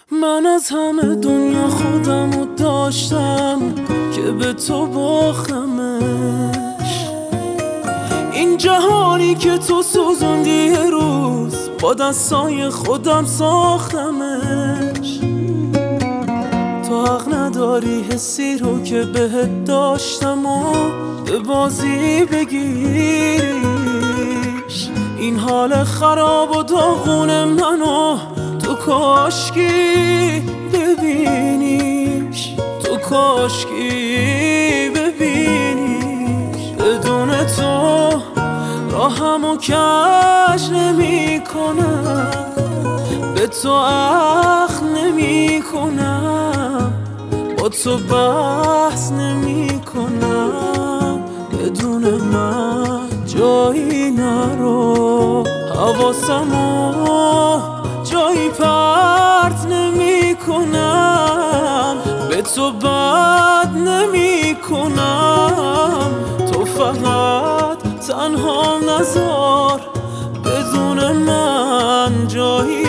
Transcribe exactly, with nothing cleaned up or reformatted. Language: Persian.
من از همه دنیا خودمو داشتم که به تو باختمش. این جهانی که تو سوزوندی یه روز با دستای خودم ساختمش. تو حق نداری حسی رو که بهت داشتم و به بازی بگیریش. این حال خراب و داغون منو تو کاشکی ببینیش، تو کاشکی ببینیش. بدون تو راهمو کج نمی کنم، به تو اخ نمی کنم، با تو بحث نمی کنم. بدون من جایی نرو، حواسمو جایی پرت نمی کنم، به تو بد نمی کنم. تو فقط تنها نذار، بدون من جایی